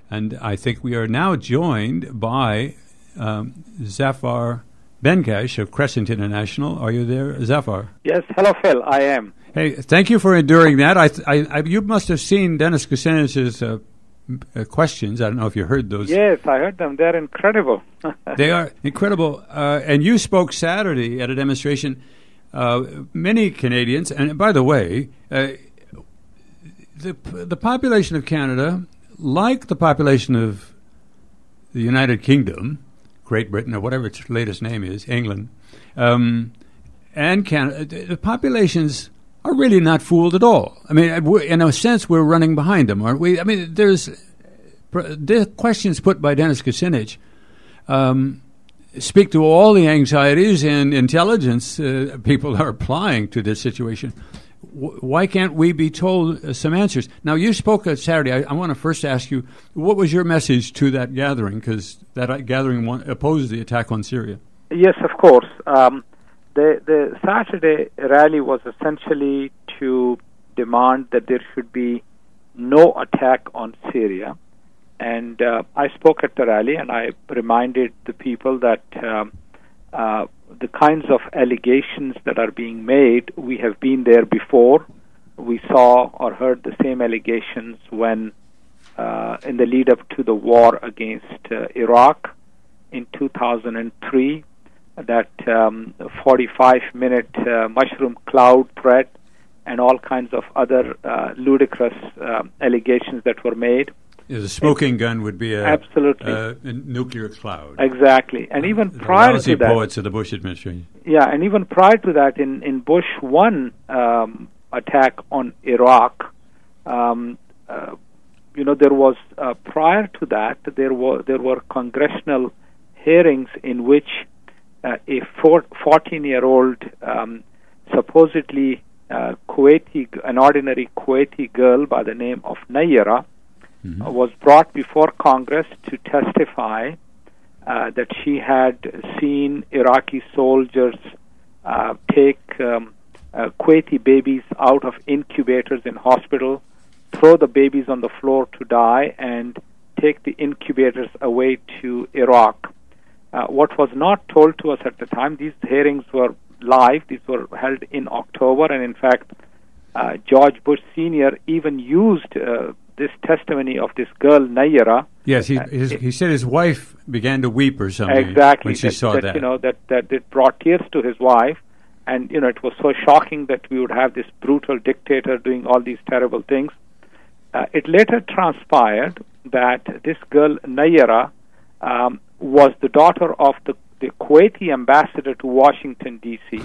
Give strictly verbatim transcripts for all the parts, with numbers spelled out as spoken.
And I think we are now joined by um, Zafar Benkash of Crescent International. Are you there, Zafar? Yes. Hello, Phil. I am. Hey, thank you for enduring that. I, I, I you must have seen Dennis Kucinich's uh, uh, questions. I don't know if you heard those. Yes, I heard them. They're incredible. They are incredible. Uh, and you spoke Saturday at a demonstration. Uh, many Canadians, and by the way, uh, the the population of Canada, like the population of the United Kingdom, Great Britain, or whatever its latest name is, England, um, and Canada, the populations are really not fooled at all. I mean, in a sense, we're running behind them, aren't we? I mean, there's the questions put by Dennis Kucinich um, speak to all the anxieties and intelligence uh, people are applying to this situation. W- why can't we be told uh, some answers? Now, you spoke on Saturday. I, I want to first ask you, what was your message to that gathering? Because that uh, gathering one, opposed the attack on Syria. Yes, of course. Um, the, the Saturday rally was essentially to demand that there should be no attack on Syria. And uh, I spoke at the rally, and I reminded the people that um, uh, the kinds of allegations that are being made, we have been there before. We saw or heard the same allegations when, uh, in the lead up to the war against uh, Iraq in two thousand three, that um, forty-five minute uh, mushroom cloud threat and all kinds of other uh, ludicrous uh, allegations that were made. Yeah, the smoking gun would be a, absolutely. a, a nuclear cloud. Exactly. And even the prior lousy to that... poets of the Bush administration. Yeah, and even prior to that, in, in Bush one um, attack on Iraq, um, uh, you know, there was, uh, prior to that, there were, there were congressional hearings in which uh, a fourteen-year-old um, supposedly uh, Kuwaiti, an ordinary Kuwaiti girl by the name of Nayara, Mm-hmm. was brought before Congress to testify uh, that she had seen Iraqi soldiers uh, take um, uh, Kuwaiti babies out of incubators in hospital, throw the babies on the floor to die, and take the incubators away to Iraq. Uh, what was not told to us at the time, these hearings were live, these were held in October, and in fact, uh, George Bush Senior even used uh, this testimony of this girl, Nayara. Yes, he, his, he said his wife began to weep or something exactly, when she that, saw that, that. You know, that, that it brought tears to his wife. And, you know, it was so shocking that we would have this brutal dictator doing all these terrible things. Uh, it later transpired that this girl, Nayara, um, was the daughter of the, the Kuwaiti ambassador to Washington, D C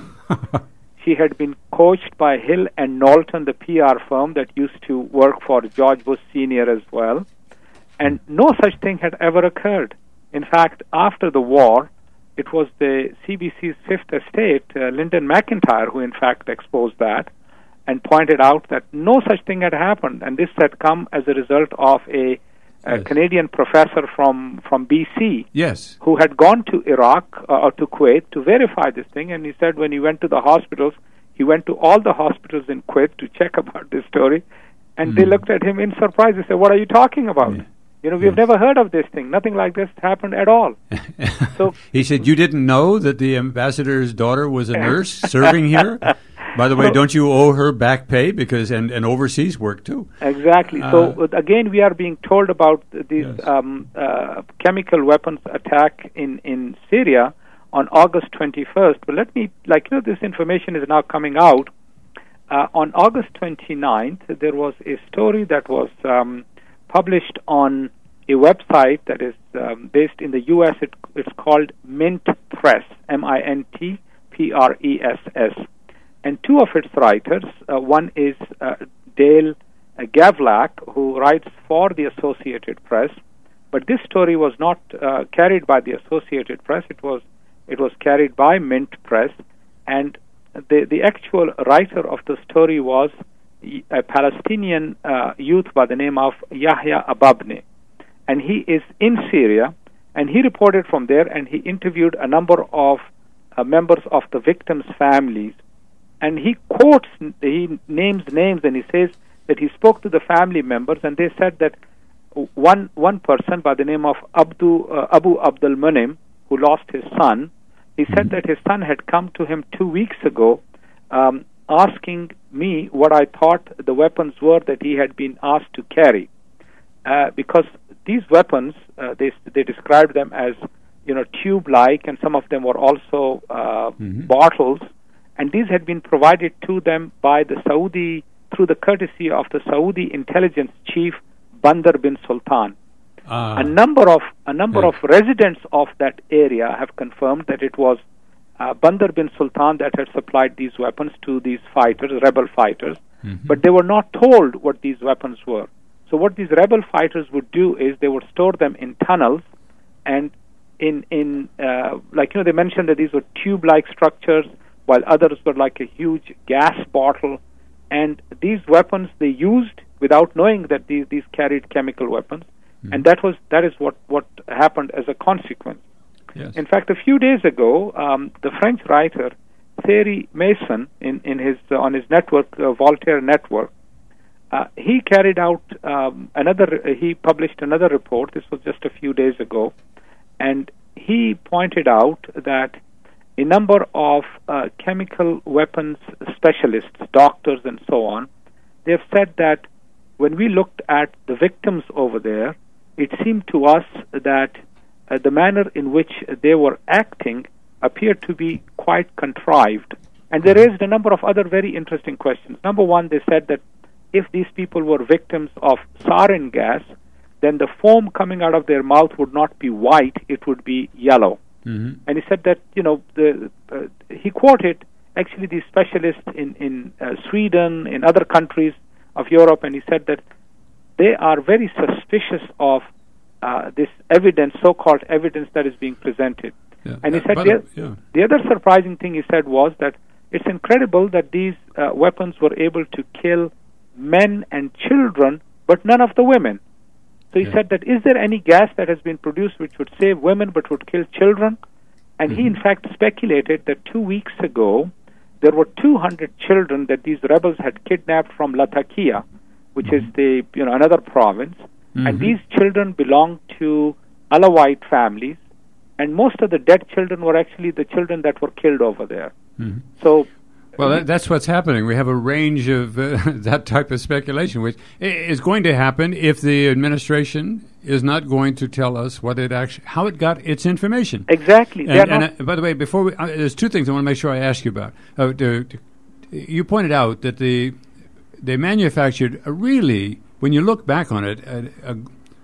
She had been coached by Hill and Knowlton, the P R firm that used to work for George Bush Senior as well. And no such thing had ever occurred. In fact, after the war, it was the C B C's Fifth Estate, uh, Lyndon McIntyre, who in fact exposed that and pointed out that no such thing had happened. And this had come as a result of a, a yes. Canadian professor from, from B C yes. who had gone to Iraq uh, or to Kuwait to verify this thing. And he said when he went to the hospitals, he went to all the hospitals in Kuwait to check about this story. And mm. they looked at him in surprise. They said, what are you talking about? Yeah. You know, we've yes. never heard of this thing. Nothing like this happened at all. So he said, you didn't know that the ambassador's daughter was a nurse serving here? By the way, so, don't you owe her back pay because and, and overseas work too? Exactly. Uh, so again, we are being told about this yes. um, uh, chemical weapons attack in, in Syria on August twenty-first. But let me, like, you know, this information is now coming out. Uh, on August twenty-ninth, there was a story that was um, published on a website that is um, based in the U S. It, it's called Mint Press, M I N T P R E S S. And two of its writers, uh, one is uh, Dale uh, Gavlak, who writes for the Associated Press, but this story was not uh, carried by the Associated Press. It was it was carried by Mint Press, and the the actual writer of the story was a Palestinian uh, youth by the name of Yahya Ababne, and he is in Syria, and he reported from there, and he interviewed a number of uh, members of the victims' families. And he quotes, he names names, and he says that he spoke to the family members, and they said that one one person by the name of Abdu, uh, Abu Abdul Munim, who lost his son. He said that his son had come to him two weeks ago um, asking me what I thought the weapons were that he had been asked to carry. Uh, because these weapons, uh, they they described them as, you know, tube-like, and some of them were also uh, mm-hmm. bottles, and these had been provided to them by the Saudi, through the courtesy of the Saudi intelligence chief, Bandar bin Sultan. Uh, a number of a number yeah. of residents of that area have confirmed that it was uh, Bandar bin Sultan that had supplied these weapons to these fighters, rebel fighters, mm-hmm. but they were not told what these weapons were. So what these rebel fighters would do is they would store them in tunnels, and in in uh, like you know they mentioned that these were tube-like structures, while others were like a huge gas bottle, and these weapons they used without knowing that these these carried chemical weapons. Mm-hmm. And that was that is what, what happened as a consequence. Yes. In fact, a few days ago, um, the French writer Thierry Mason, in in his uh, on his network, uh, Voltaire Network, uh, he carried out um, another. Uh, he published another report. This was just a few days ago, and he pointed out that a number of uh, chemical weapons specialists, doctors, and so on, they have said that when we looked at the victims over there, it seemed to us that uh, the manner in which they were acting appeared to be quite contrived. And they raised a number of other very interesting questions. Number one, they said that if these people were victims of sarin gas, then the foam coming out of their mouth would not be white, it would be yellow. Mm-hmm. And he said that, you know, the, uh, he quoted actually these specialists in, in uh, Sweden, in other countries of Europe, and he said that they are very suspicious of uh, this evidence, so-called evidence that is being presented. Yeah. And he uh, said the, the, yeah. the other surprising thing he said was that it's incredible that these uh, weapons were able to kill men and children, but none of the women. So he yeah. said that, is there any gas that has been produced which would save women but would kill children? And mm-hmm. he, in fact, speculated that two weeks ago, there were two hundred children that these rebels had kidnapped from Latakia, which mm-hmm. is the you know another province, mm-hmm. and these children belonged to Alawite families, and most of the dead children were actually the children that were killed over there. Mm-hmm. So, well, that, that's what's happening. We have a range of uh, that type of speculation, which is going to happen if the administration is not going to tell us what it actually, how it got its information. Exactly. And, and uh, by the way, before we, uh, there's two things I want to make sure I ask you about. Uh, to, to, you pointed out that the they manufactured a really, when you look back on it, a, a,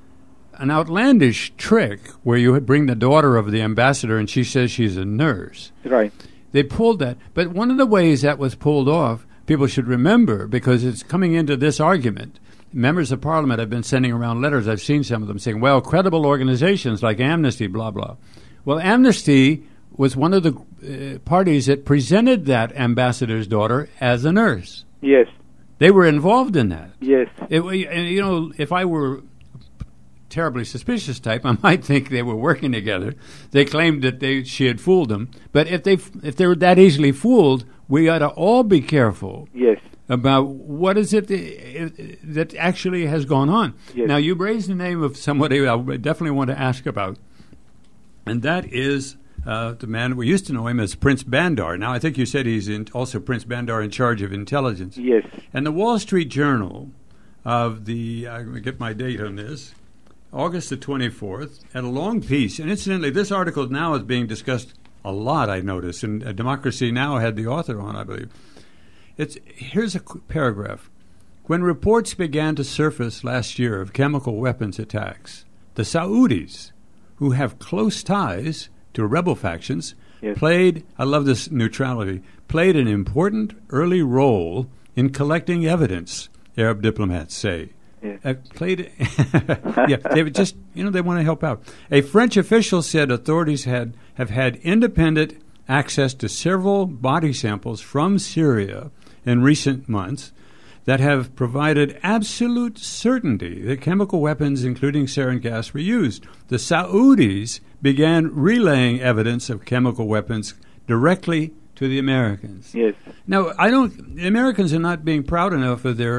an outlandish trick where you bring the daughter of the ambassador and she says she's a nurse. Right. They pulled that. But one of the ways that was pulled off, people should remember, because it's coming into this argument. Members of Parliament have been sending around letters. I've seen some of them saying, well, credible organizations like Amnesty, blah, blah. Well, Amnesty was one of the uh, parties that presented that ambassador's daughter as a nurse. Yes. They were involved in that. Yes. It, and, you know, if I were terribly suspicious type, I might think they were working together. They claimed that they she had fooled them. But if they if they were that easily fooled, we ought to all be careful. Yes. About what is it that actually has gone on. Yes. Now, you raised the name of somebody I definitely want to ask about, and that is uh, the man, we used to know him as Prince Bandar. Now, I think you said he's in, also Prince Bandar in charge of intelligence. Yes. And the Wall Street Journal of the, I'm going to get my date on this, August the twenty-fourth, had a long piece. And incidentally, this article now is being discussed a lot, I noticed, and uh, Democracy Now! Had the author on, I believe. It's, here's a paragraph. When reports began to surface last year of chemical weapons attacks, the Saudis, who have close ties to rebel factions, yes. played, I love this neutrality, played an important early role in collecting evidence, Arab diplomats say. Yes. Uh, played, yeah, they would just, you know, they want to help out. A French official said authorities had have had independent access to several body samples from Syria in recent months that have provided absolute certainty that chemical weapons, including sarin gas, were used. The Saudis began relaying evidence of chemical weapons directly to the Americans. Yes. Now, I don't. The Americans are not being proud enough of their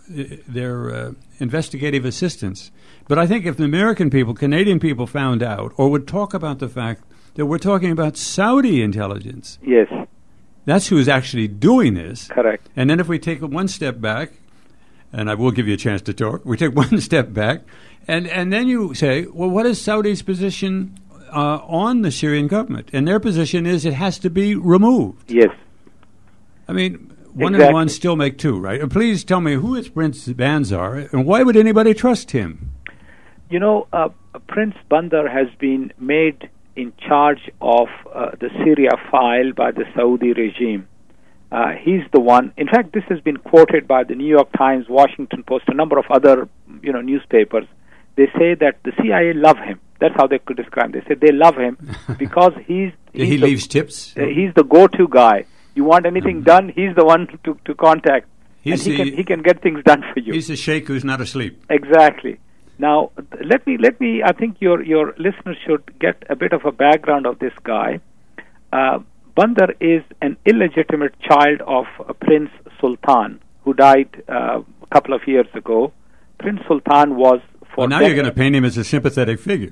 their uh, investigative assistance. But I think if the American people, Canadian people found out or would talk about the fact that we're talking about Saudi intelligence. Yes. That's who's actually doing this. Correct. And then if we take one step back, and I will give you a chance to talk, we take one step back, and, and then you say, well, what is Saudi's position uh, on the Syrian government? And their position is it has to be removed. Yes. I mean, one exactly. and one still make two, right? And please tell me who is Prince Banzar, and why would anybody trust him? You know, uh, Prince Bandar has been made in charge of uh, the Syria file by the Saudi regime. Uh, he's the one. In fact, this has been quoted by the New York Times, Washington Post, a number of other, you know, newspapers. They say that the C I A love him. That's how they could describe him. They say they love him because he's, he's he the, leaves tips. Uh, he's the go-to guy. You want anything mm-hmm. done, he's the one to, to contact, he's and he the, can he can get things done for you. He's the sheikh who's not asleep. Exactly. Now, let me let me. I think your your listeners should get a bit of a background of this guy. Uh, Bandar is an illegitimate child of uh, Prince Sultan, who died uh, a couple of years ago. Prince Sultan was for. Well, now you're going to paint him as a sympathetic figure.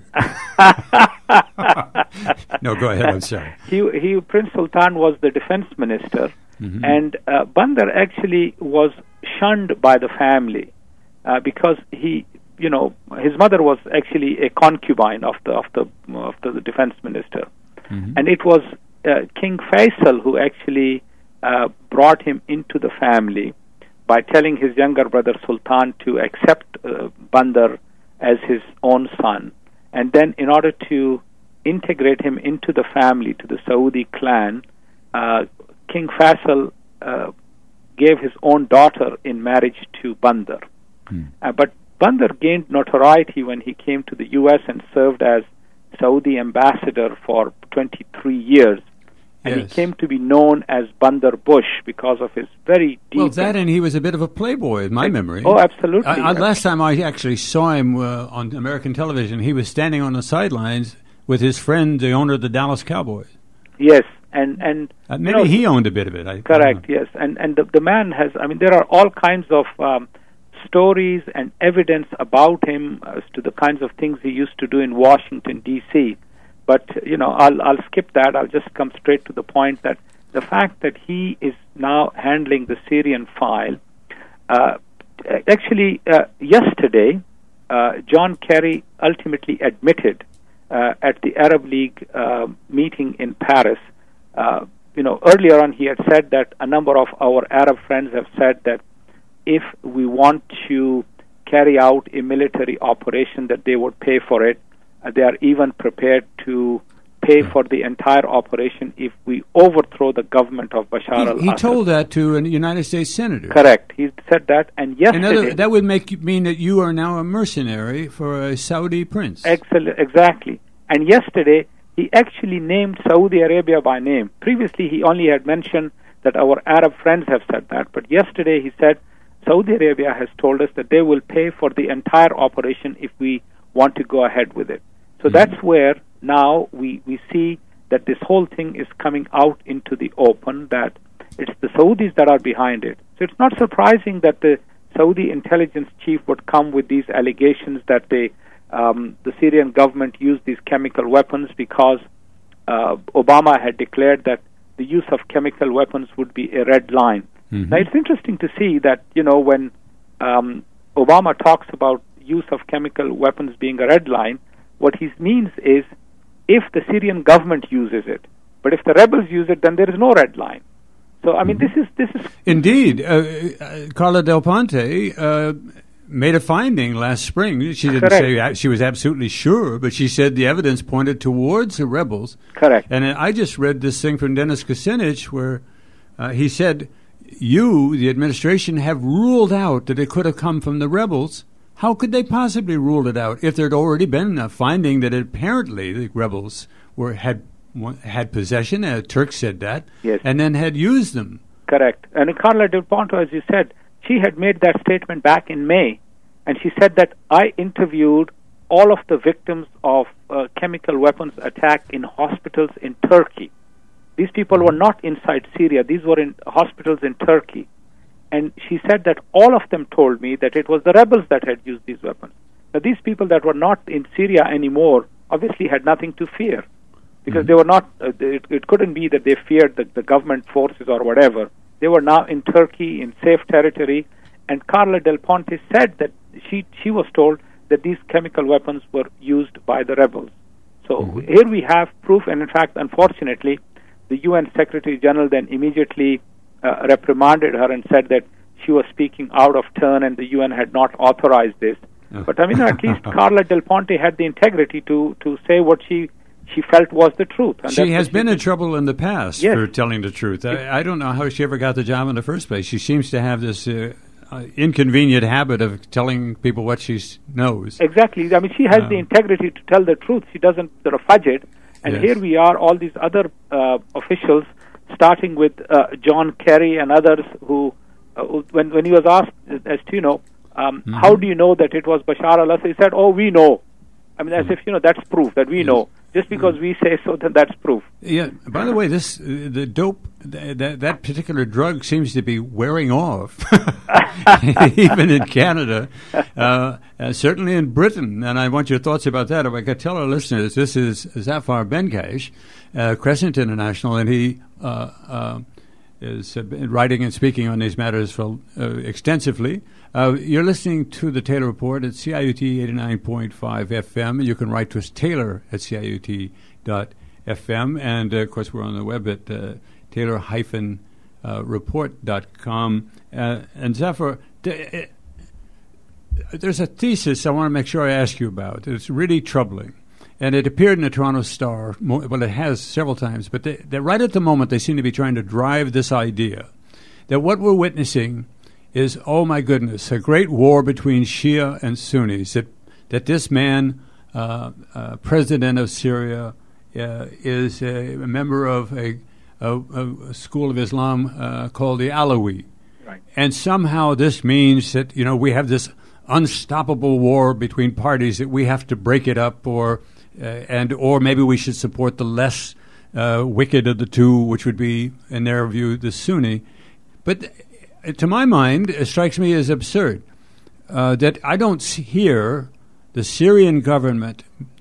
No, go ahead. I'm sorry. He, he, Prince Sultan was the defense minister, mm-hmm. and uh, Bandar actually was shunned by the family uh, because he. You know, his mother was actually a concubine of the of the of the defense minister, mm-hmm. and it was uh, King Faisal who actually uh, brought him into the family by telling his younger brother Sultan to accept uh, Bandar as his own son, and then in order to integrate him into the family, to the Saudi clan, uh, King Faisal uh, gave his own daughter in marriage to Bandar, mm. uh, but. Bandar gained notoriety when he came to the U S and served as Saudi ambassador for twenty-three years. And yes. he came to be known as Bandar Bush because of his very deep... Well, that and he was a bit of a playboy, in my memory. Oh, absolutely. I, I, last time I actually saw him uh, on American television, he was standing on the sidelines with his friend, the owner of the Dallas Cowboys. Yes, and... and uh, maybe you know, he owned a bit of it. I, correct, I yes. And, and the, the man has... I mean, there are all kinds of... Um, stories and evidence about him as to the kinds of things he used to do in Washington, D C But, you know, I'll, I'll skip that. I'll just come straight to the point that the fact that he is now handling the Syrian file, uh, actually, uh, yesterday, uh, John Kerry ultimately admitted uh, at the Arab League uh, meeting in Paris, uh, you know, earlier on he had said that a number of our Arab friends have said that if we want to carry out a military operation, that they would pay for it. Uh, they are even prepared to pay for the entire operation if we overthrow the government of Bashar al-Assad. He told that to a United States senator. Correct. He said that, and yesterday... Another, that would make you mean that you are now a mercenary for a Saudi prince. Excellent, exactly. And yesterday, he actually named Saudi Arabia by name. Previously, he only had mentioned that our Arab friends have said that, but yesterday he said, Saudi Arabia has told us that they will pay for the entire operation if we want to go ahead with it. So mm-hmm. that's where now we, we see that this whole thing is coming out into the open, that it's the Saudis that are behind it. So it's not surprising that the Saudi intelligence chief would come with these allegations that they, um, the Syrian government used these chemical weapons because uh, Obama had declared that the use of chemical weapons would be a red line. Mm-hmm. Now, it's interesting to see that, you know, when um, Obama talks about use of chemical weapons being a red line, what he means is if the Syrian government uses it, but if the rebels use it, then there is no red line. So, I mean, mm-hmm. this is... this is Indeed. Uh, uh, Carla Del Ponte uh, made a finding last spring. She didn't Correct. say she was absolutely sure, but she said the evidence pointed towards the rebels. Correct. And I just read this thing from Dennis Kucinich where uh, he said... You, the administration, have ruled out that it could have come from the rebels. How could they possibly rule it out if there had already been a finding that apparently the rebels were had had possession? Uh, Turk said that, yes. and then had used them. Correct. And Carla Del Ponte, as you said, she had made that statement back in May, and she said that I interviewed all of the victims of uh, chemical weapons attack in hospitals in Turkey. These people were not inside Syria. These were in hospitals in Turkey. And she said that all of them told me that it was the rebels that had used these weapons. Now, these people that were not in Syria anymore obviously had nothing to fear, because mm-hmm. they were not, uh, it, it couldn't be that they feared the, the government forces or whatever. They were now in Turkey, in safe territory, and Carla Del Ponte said that she, she was told that these chemical weapons were used by the rebels. So mm-hmm. here we have proof, and in fact, unfortunately, the U N Secretary General then immediately uh, reprimanded her and said that she was speaking out of turn and the U N had not authorized this. Oh. But I mean, at least Carla Del Ponte had the integrity to, to say what she she felt was the truth. And she has been in trouble in the past yes. for telling the truth. I, I don't know how she ever got the job in the first place. She seems to have this uh, uh, inconvenient habit of telling people what she knows. Exactly. I mean, she has um, the integrity to tell the truth. She doesn't sort of fudge it. And yes. here we are, all these other uh, officials, starting with uh, John Kerry and others, who, uh, when when he was asked, as to, you know, um, mm-hmm. how do you know that it was Bashar al-Assad? He said, oh, we know. I mean, as mm-hmm. if, you know, that's proof that we yes. know. Just because mm-hmm. we say so, then that's proof. Yeah. By the way, this uh, the dope, th- that that particular drug seems to be wearing off, even in Canada, uh, uh, certainly in Britain. And I want your thoughts about that. If I could tell our listeners, this is Zafar Benkash, uh, Crescent International, and he uh, uh, is uh, writing and speaking on these matters for, uh, extensively. Uh, you're listening to the Taylor Report at C I U T eighty-nine point five F M. You can write to us, Taylor at C I U T dot F M. And, uh, of course, we're on the web at uh, Taylor report dot com. Uh, and, Zafar, d- uh, there's a thesis I want to make sure I ask you about. It's really troubling. And it appeared in the Toronto Star. Well, it has several times. But they, they, right at the moment, they seem to be trying to drive this idea that what we're witnessing is, oh my goodness, a great war between Shia and Sunnis, that that this man, uh, uh, president of Syria, uh, is a member of a, a, a school of Islam uh, called the Alawi. Right. And somehow this means that, you know, we have this unstoppable war between parties, that we have to break it up, or uh, and or maybe we should support the less uh, wicked of the two, which would be, in their view, the Sunni. But to my mind, it strikes me as absurd uh, that I don't hear the Syrian government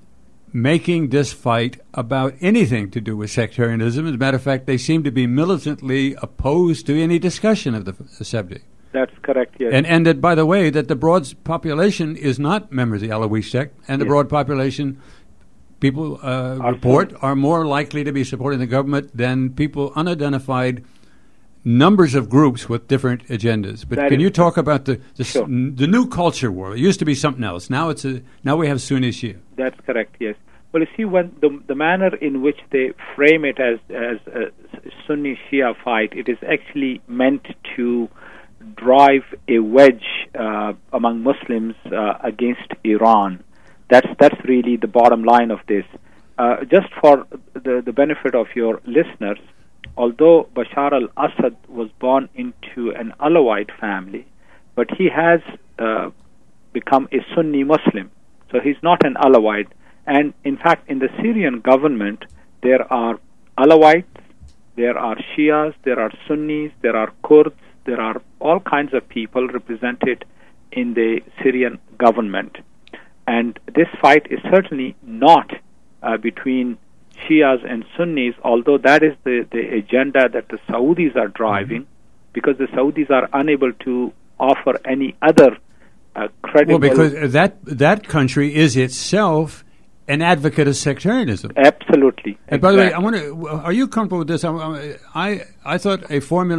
making this fight about anything to do with sectarianism. As a matter of fact, they seem to be militantly opposed to any discussion of the, the subject. That's correct, yes. And, and that, by the way, that the broad population is not members of the Alawi sect, and the yes. broad population, people uh, report, are more likely to be supporting the government than people unidentified numbers of groups with different agendas. But that can you talk about the the, sure. s- the new culture war? It used to be something else. Now it's a now we have Sunni Shia. That's correct, yes. Well, you see, when the the manner in which they frame it as as a Sunni Shia fight, it is actually meant to drive a wedge uh, among Muslims uh, against Iran. That's that's really the bottom line of this. Uh, just for the the benefit of your listeners, although Bashar al-Assad was born into an Alawite family, but he has uh, become a Sunni Muslim. So he's not an Alawite. And in fact, in the Syrian government, there are Alawites, there are Shias, there are Sunnis, there are Kurds, there are all kinds of people represented in the Syrian government. And this fight is certainly not uh, between Shias and Sunnis, although that is the, the agenda that the Saudis are driving, mm-hmm. because the Saudis are unable to offer any other uh, credible... Well, because that that country is itself an advocate of sectarianism. Absolutely. And by exactly. the way, I want to, are you comfortable with this? I, I, I thought a formula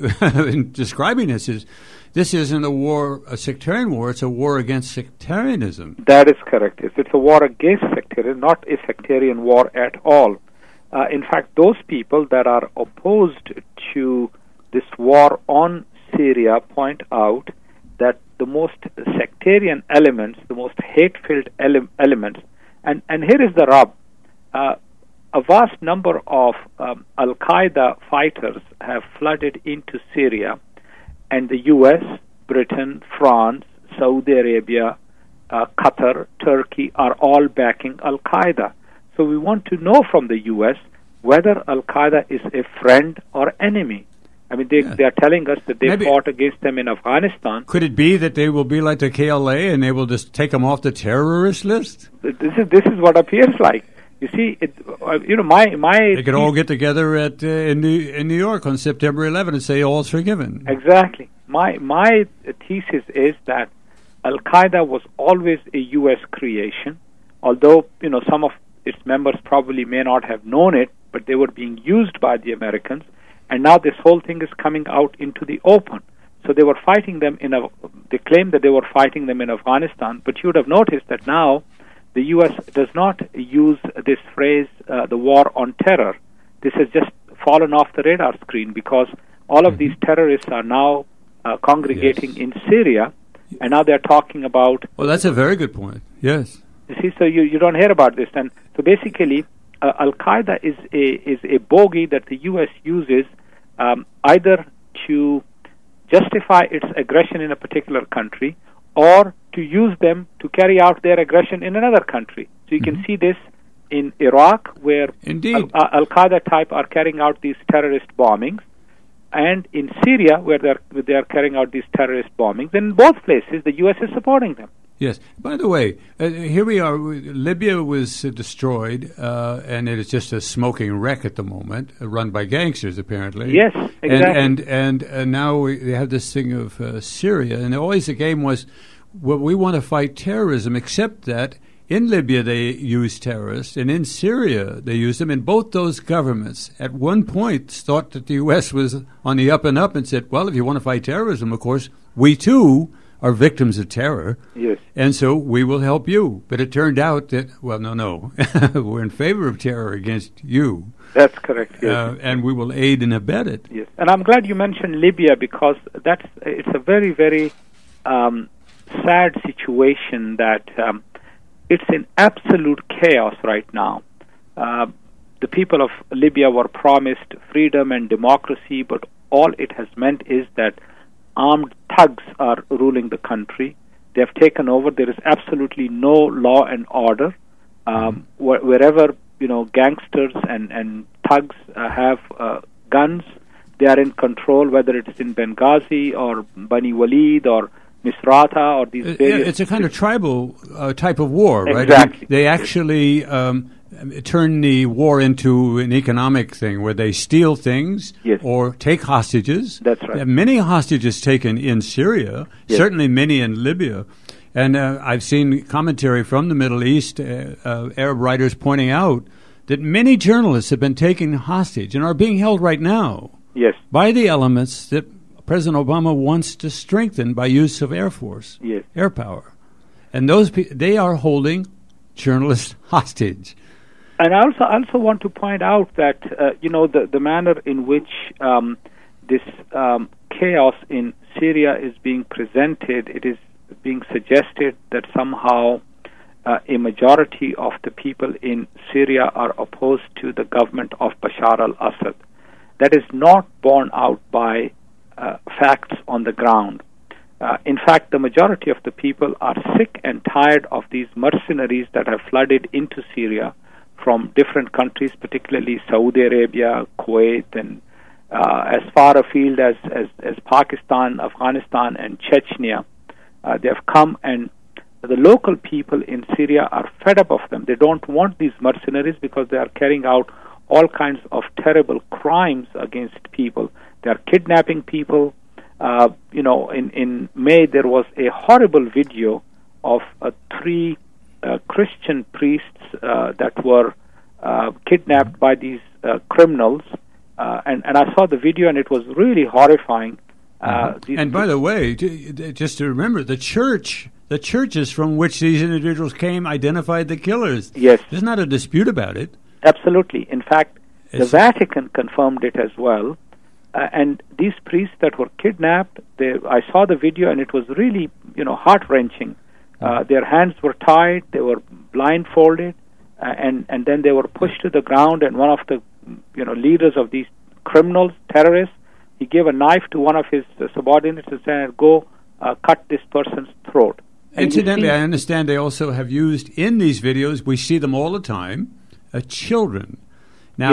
in describing this is, this isn't a war, a sectarian war, it's a war against sectarianism. That is correct. It's, it's a war against sectarian, not a sectarian war at all. Uh, in fact, those people that are opposed to this war on Syria point out that the most sectarian elements, the most hate-filled ele- elements, and, and here is the rub. Uh, a vast number of um, Al-Qaeda fighters have flooded into Syria, and the U S, Britain, France, Saudi Arabia, uh, Qatar, Turkey are all backing Al-Qaeda. So we want to know from the U S whether Al-Qaeda is a friend or enemy. I mean, they, Yeah. they are telling us that they Maybe- fought against them in Afghanistan. Could it be that they will be like the K L A and they will just take them off the terrorist list? This is this is what appears like. You see, it, uh, you know, my my They could all get together at uh, in New in New York on September eleventh and say all's forgiven. Exactly. My my thesis is that Al Qaeda was always a U S creation, although you know some of its members probably may not have known it, but they were being used by the Americans, and now this whole thing is coming out into the open. So they were fighting them in a. They claimed that they were fighting them in Afghanistan, but you would have noticed that now the U S does not use this phrase, uh, the war on terror. This has just fallen off the radar screen because all of these terrorists are now uh, congregating Yes. in Syria, and now they're talking about. Well, that's a very good point. Yes. You see, so you, you don't hear about this. And so basically, uh, Al Qaeda is a is a bogey that the U S uses um, either to justify its aggression in a particular country, or to use them to carry out their aggression in another country. So you Mm-hmm. can see this in Iraq, where Indeed. Al- Al Qaeda type are carrying out these terrorist bombings, and in Syria, where they're they are carrying out these terrorist bombings. In both places, the U S is supporting them. Yes. By the way, uh, here we are. Libya was uh, destroyed, uh, and it is just a smoking wreck at the moment, uh, run by gangsters, apparently. Yes, exactly. And and and uh, now we they have this thing of uh, Syria, and always the game was, well, we want to fight terrorism, except that in Libya they used terrorists, and in Syria they used them. And both those governments, at one point, thought that the U S was on the up and up, and said, well, if you want to fight terrorism, of course, we too are victims of terror. Yes. And so we will help you. But it turned out that, well, no, no. We're in favor of terror against you. That's correct. Yes. Uh, and we will aid and abet it. Yes, and I'm glad you mentioned Libya because that's it's a very very um, sad situation that um, it's in absolute chaos right now. Uh, the people of Libya were promised freedom and democracy, but all it has meant is that armed thugs are ruling the country. They have taken over. There is absolutely no law and order. Um, wh- wherever you know gangsters and and thugs uh, have uh, guns, they are in control. Whether it is in Benghazi or Bani Walid or Misrata or these Uh, yeah, various. it's a kind of tribal uh, type of war, right? Exactly. They actually um, turn the war into an economic thing where they steal things Yes. or take hostages. That's right. There are many hostages taken in Syria, Yes. certainly many in Libya. And uh, I've seen commentary from the Middle East, uh, uh, Arab writers pointing out that many journalists have been taken hostage and are being held right now Yes. by the elements that President Obama wants to strengthen by use of Air Force, Yes. air power. And those pe- they are holding journalists hostage. And I also also want to point out that uh, you know the the manner in which um, this um, chaos in Syria is being presented. It is being suggested that somehow uh, a majority of the people in Syria are opposed to the government of Bashar al-Assad. That is not borne out by uh, facts on the ground. Uh, in fact, the majority of the people are sick and tired of these mercenaries that have flooded into Syria from different countries, particularly Saudi Arabia, Kuwait, and uh, as far afield as, as, as Pakistan, Afghanistan, and Chechnya. Uh, they have come, and the local people in Syria are fed up of them. They don't want these mercenaries because they are carrying out all kinds of terrible crimes against people. They are kidnapping people. Uh, you know, in, in May there was a horrible video of uh, three uh, Christian priests uh, that were uh, kidnapped by these uh, criminals. Uh, and, and I saw the video, and it was really horrifying. Uh, these And by the way, j- just to remember, the church, the churches from which these individuals came identified the killers. Yes. There's not a dispute about it. Absolutely. In fact, the It's- Vatican confirmed it as well. Uh, and these priests that were kidnapped, they, I saw the video, and it was really, you know, heart-wrenching. Uh, their hands were tied, they were blindfolded, uh, and, and then they were pushed to the ground, and one of the, you know, leaders of these criminals, terrorists, he gave a knife to one of his uh, subordinates and said, go uh, cut this person's throat. And you Incidentally, see- I understand they also have used in these videos, we see them all the time, uh, children. Now, Yes.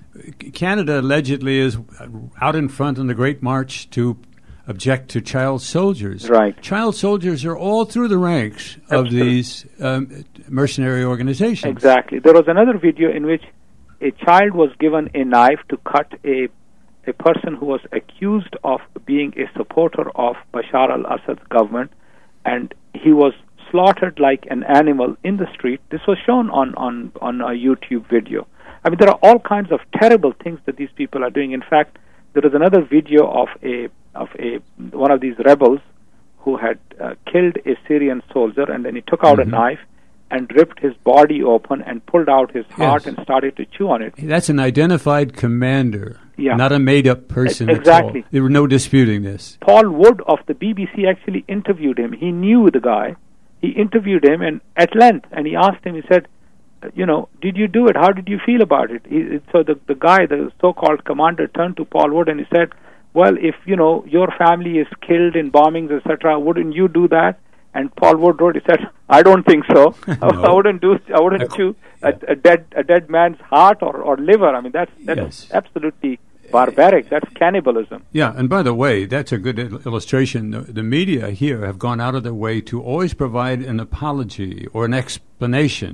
Canada allegedly is out in front in the Great March to object to child soldiers. Right. Child soldiers are all through the ranks of Absolutely. these um, mercenary organizations. Exactly. There was another video in which a child was given a knife to cut a a person who was accused of being a supporter of Bashar al-Assad's government, and he was slaughtered like an animal in the street. This was shown on, on, on a YouTube video. I mean, there are all kinds of terrible things that these people are doing. In fact, there is another video of a of a one of these rebels who had uh, killed a Syrian soldier, and then he took out mm-hmm. a knife and ripped his body open and pulled out his heart yes. and started to chew on it. That's an identified commander, yeah. not a made-up person exactly. at all. There were no disputing this. Paul Wood of the B B C actually interviewed him. He knew the guy. He interviewed him and at length, and he asked him, he said, you know, did you do it? How did you feel about it? He, so the, the guy, the so-called commander, turned to Paul Wood and he said, well, if, you know, your family is killed in bombings, et cetera, wouldn't you do that? And Paul Wood wrote, he said, I don't think so. no. I wouldn't do, I wouldn't chew a, a dead a dead man's heart or, or liver. I mean, that's, that's yes. absolutely barbaric. That's cannibalism. Yeah, and by the way, that's a good il- illustration. The, the media here have gone out of their way to always provide an apology or an explanation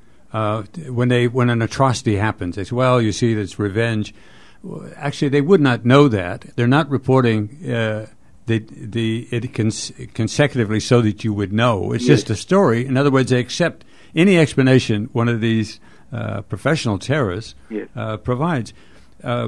uh, when they when an atrocity happens. They say, well, you see, it's revenge. Well, actually, they would not know that. They're not reporting uh, the the it cons- consecutively so that you would know. It's yes. just a story. In other words, they accept any explanation one of these uh, professional terrorists yes. uh, provides. Uh,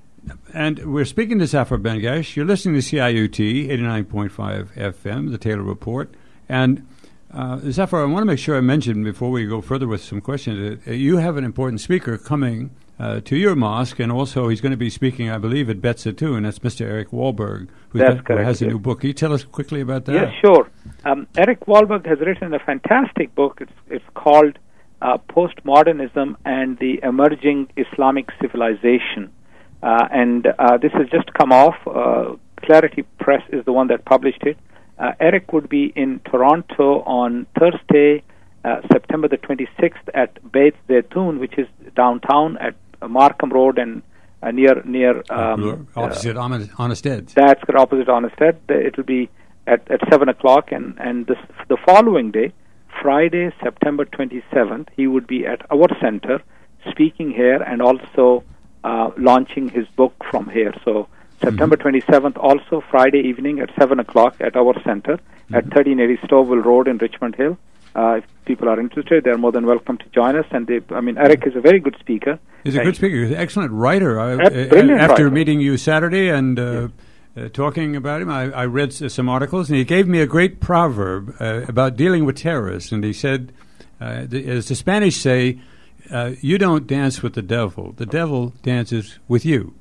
And we're speaking to Zafar Bengash. You're listening to C I U T eighty-nine point five F M, the Taylor Report. And uh, Zafar, I want to make sure I mention before we go further with some questions that uh, you have an important speaker coming uh, to your mosque, and also he's going to be speaking, I believe, at Bet Zitoun. That's Mister Eric Wahlberg, who, That's who correct, has a yes. new book. Can you tell us quickly about that? Yes, sure. Um, Eric Wahlberg has written a fantastic book. It's, it's called uh, Postmodernism and the Emerging Islamic Civilization. Uh, and uh, this has just come off. Uh, Clarity Press is the one that published it. Uh, Eric would be in Toronto on Thursday, uh, September the twenty-sixth at Bet Zitoun, which is downtown at uh, Markham Road and uh, near near um, opposite uh, Honest Ed's. That's opposite Honest Ed. It will be at, at seven o'clock, and and this, the following day, Friday, September twenty-seventh, he would be at our center speaking here and also Uh, launching his book from here. So September mm-hmm. twenty-seventh, also Friday evening at seven o'clock at our center mm-hmm. at thirteen eighty Stouffville Road in Richmond Hill. Uh, if people are interested, they're more than welcome to join us. And they, I mean, Eric is a very good speaker. He's a good speaker. He's an excellent writer. I, a brilliant after writer. meeting you Saturday and uh, yeah. uh, talking about him, I, I read s- some articles, and he gave me a great proverb uh, about dealing with terrorists. And he said, uh, the, as the Spanish say, Uh, you don't dance with the devil. The devil dances with you.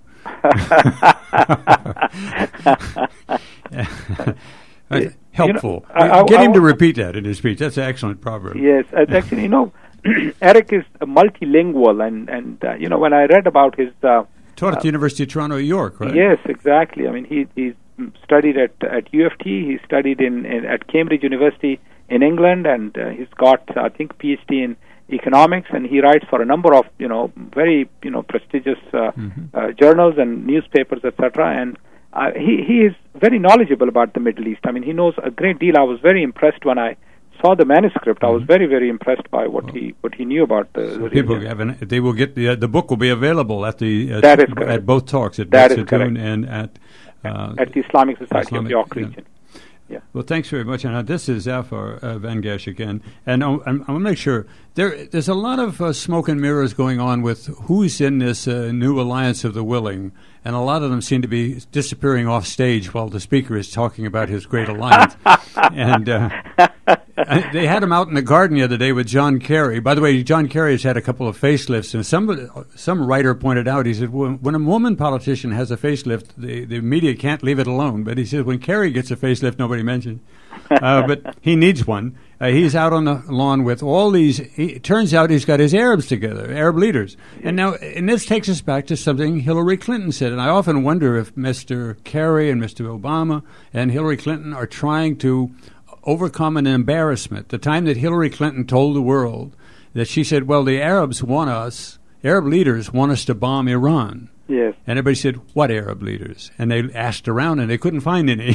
Helpful. You know, I, I, Get I, him I, to repeat that in his speech. That's an excellent proverb. Yes. Actually, you know, Eric is multilingual. And, and uh, you know, when I read about his... Uh, Taught at uh, the University of Toronto, York, right? Yes, exactly. I mean, he he's studied at, at U F T. He studied in, in at Cambridge University in England. And uh, he's got, I think, PhD in economics, and he writes for a number of you know very you know prestigious uh, mm-hmm. uh, journals and newspapers, et cetera. And uh, he he is very knowledgeable about the Middle East. I mean, he knows a great deal. I was very impressed when I saw the manuscript. Mm-hmm. I was very very impressed by what well, he what he knew about the. So the people have an, they will get the uh, the book will be available at the uh, that is correct. at both talks at Bet Zitoun and at uh, at the Islamic Society Islamic, of York yeah. region. Yeah. Well, thanks very much. And uh, this is Zafar uh, Bengash again. And uh, I want to make sure, there, there's a lot of uh, smoke and mirrors going on with who's in this uh, new alliance of the willing. And a lot of them seem to be disappearing off stage while the speaker is talking about his great alliance. and uh, they had him out in the garden the other day with John Kerry. By the way, John Kerry has had a couple of facelifts. And some, some writer pointed out, he said, when, when a woman politician has a facelift, the, the media can't leave it alone. But he says, when Kerry gets a facelift, nobody mentions. Uh, but he needs one. Uh, he's out on the lawn with all these. He, it turns out he's got his Arabs together, Arab leaders. And now, and this takes us back to something Hillary Clinton said. And I often wonder if Mister Kerry and Mister Obama and Hillary Clinton are trying to overcome an embarrassment. The time that Hillary Clinton told the world that she said, well, the Arabs want us, Arab leaders want us to bomb Iran. Yes. And everybody said, what Arab leaders? And they asked around, and they couldn't find any.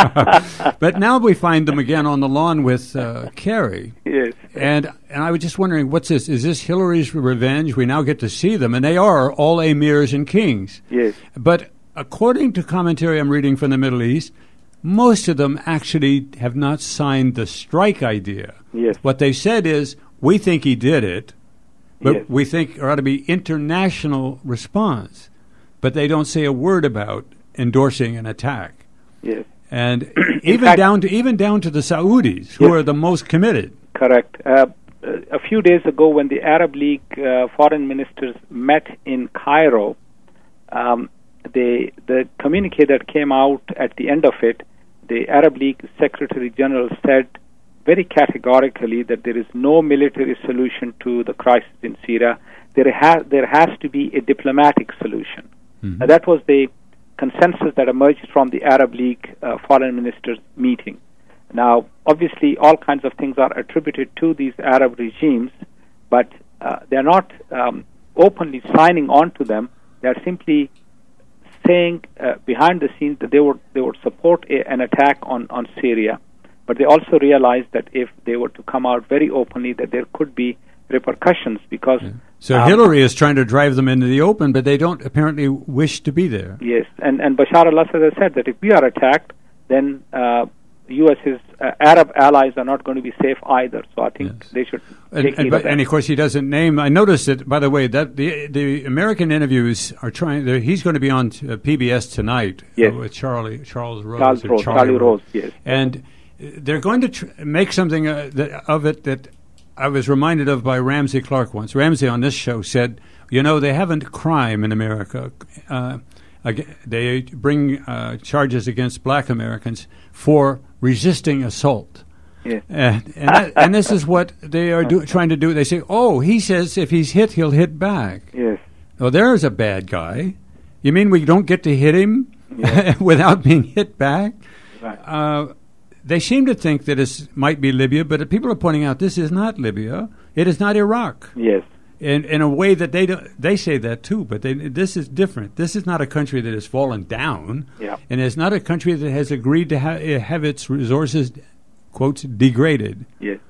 But now we find them again on the lawn with uh, Kerry. Yes. And and I was just wondering, what's this? Is this Hillary's revenge? We now get to see them, and they are all emirs and kings. Yes. But according to commentary I'm reading from the Middle East, most of them actually have not signed the strike idea. Yes. What they've said is, we think he did it, but yes. we think there ought to be international response. But they don't say a word about endorsing an attack. Yes. And even fact, down to even down to the Saudis, who yes. are the most committed. Correct. Uh, a few days ago, when the Arab League uh, foreign ministers met in Cairo, um, they, the communique that came out at the end of it, the Arab League Secretary General said very categorically that there is no military solution to the crisis in Syria. There, ha- there has to be a diplomatic solution. Mm-hmm. Now, that was the consensus that emerged from the Arab League uh, foreign ministers meeting. Now, obviously, all kinds of things are attributed to these Arab regimes, but uh, they're not um, openly signing on to them. They're simply saying uh, behind the scenes that they would they would support a, an attack on, on Syria, but they also realized that if they were to come out very openly, that there could be repercussions because... Yeah. So um, Hillary is trying to drive them into the open, but they don't apparently wish to be there. Yes, and, and Bashar al-Assad has said that if we are attacked, then uh, US's uh, Arab allies are not going to be safe either. So I think yes. they should and, take and, but, and of course, he doesn't name... I noticed that, by the way, that the the American interviews are trying... He's going to be on uh, P B S tonight yes. uh, with Charlie Charles Rose. Charles Rose, Charlie, Charlie Rose, yes. And they're going to tr- make something uh, that, of it that... I was reminded of by Ramsey Clark once. Ramsey on this show said, you know, they haven't crime in America. Uh, they bring uh, charges against black Americans for resisting assault. Yeah. And, and, that, and this is what they are do, trying to do. They say, oh, he says if he's hit, he'll hit back. Yes. Well, there's a bad guy. You mean we don't get to hit him yes. without being hit back? Right. Uh, They seem to think that it might be Libya, but people are pointing out this is not Libya. It is not Iraq. Yes. In in a way that they do, they say that too, but they, this is different. This is not a country that has fallen down, yeah. and it's not a country that has agreed to ha- have its resources, quotes, degraded. Yes.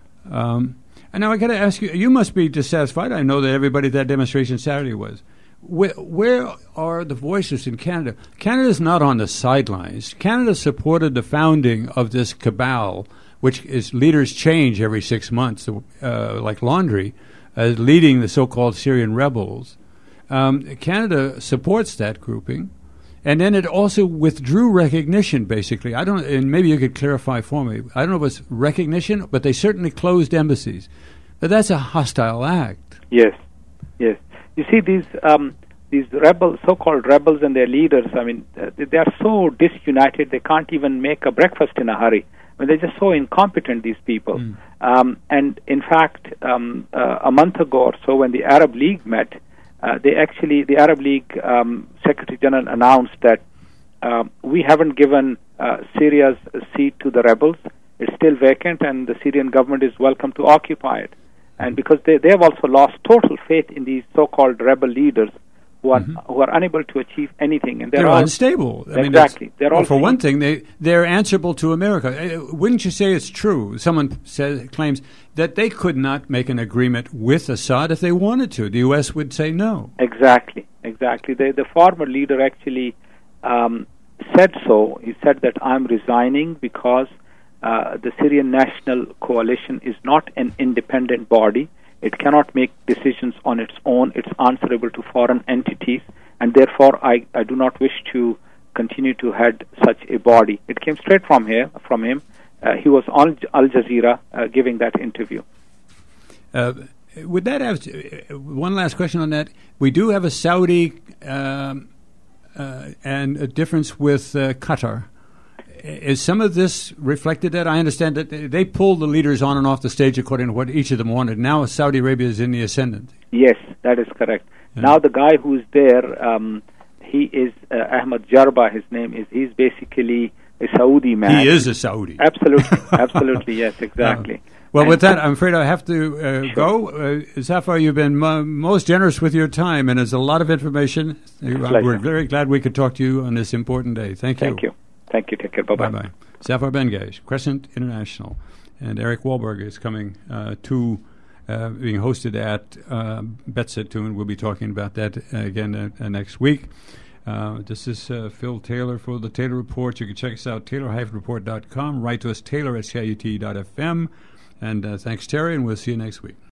Um, and now I got to ask you. You must be dissatisfied. I know that everybody at that demonstration Saturday was. Where, where are the voices in Canada? Canada's not on the sidelines. Canada supported the founding of this cabal, which is leaders change every six months, uh, like laundry, uh, leading the so-called Syrian rebels. Um, Canada supports that grouping, and then it also withdrew recognition, basically. I don't, and maybe you could clarify for me. I don't know if it's recognition, but they certainly closed embassies. But that's a hostile act. Yes, yes. You see, these um, these rebels, so-called rebels and their leaders, I mean, uh, they are so disunited, they can't even make a breakfast in a hurry. I mean, they're just so incompetent, these people. Mm. Um, and, in fact, um, uh, a month ago or so, when the Arab League met, uh, they actually, the Arab League um, Secretary General announced that um, we haven't given uh, Syria's seat to the rebels. It's still vacant, and the Syrian government is welcome to occupy it. And because they, they have also lost total faith in these so-called rebel leaders who are mm-hmm. who are unable to achieve anything, and they're, they're all, unstable. I exactly. Mean, they're well, all for one thing, they they're answerable to America. Uh, wouldn't you say it's true? Someone says claims that they could not make an agreement with Assad if they wanted to. The U S would say no. Exactly, exactly. The the former leader actually um, said so. He said that I'm resigning because. Uh, the Syrian National Coalition is not an independent body. It cannot make decisions on its own. It's answerable to foreign entities, and therefore I, I do not wish to continue to head such a body. It came straight from here, from him. Uh, he was on Al Jazeera uh, giving that interview. Uh, would that have uh, one last question on that? We do have a Saudi um, uh, and a difference with uh, Qatar. Is some of this reflected that? I understand that they pulled the leaders on and off the stage according to what each of them wanted. Now Saudi Arabia is in the ascendant. Yes, that is correct. Yeah. Now the guy who's there, um, he is uh, Ahmad Jarba, his name is. He's basically a Saudi man. He is a Saudi. Absolutely, absolutely, yes, exactly. Well, with that, I'm afraid I have to uh, sure. go. Uh, Zafar, you've been mo- most generous with your time, and there's a lot of information. Pleasure. We're very glad we could talk to you on this important day. Thank you. Thank you. Thank you. Take care. Bye-bye. Bye-bye. Zafar Ben-Gaish, Crescent International. And Eric Wahlberg is coming uh, to, uh, being hosted at uh, Betzatoon. We'll be talking about that uh, again uh, next week. Uh, this is uh, Phil Taylor for the Taylor Report. You can check us out, taylor dash report dot com. Write to us, taylor at C I U T dot F M. And uh, thanks, Terry, and we'll see you next week.